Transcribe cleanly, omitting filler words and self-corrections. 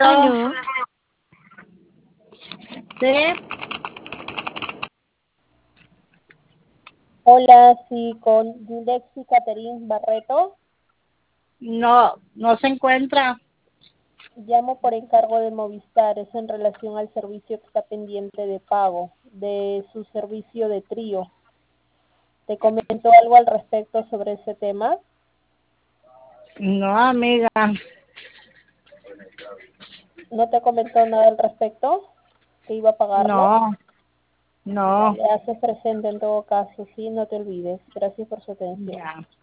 Aló, Sí, Hola, sí, con Dilexi Caterín Barreto. no se encuentra. Llamo por encargo de Movistar. Es en relación al servicio que está pendiente de pago de su servicio de trío. ¿Te comentó algo al respecto sobre ese tema? No, amiga. ¿No te comentó nada al respecto? ¿Que iba a pagarlo? No, no. Le haces presente en todo caso, sí, no te olvides. Gracias por su atención. Ya.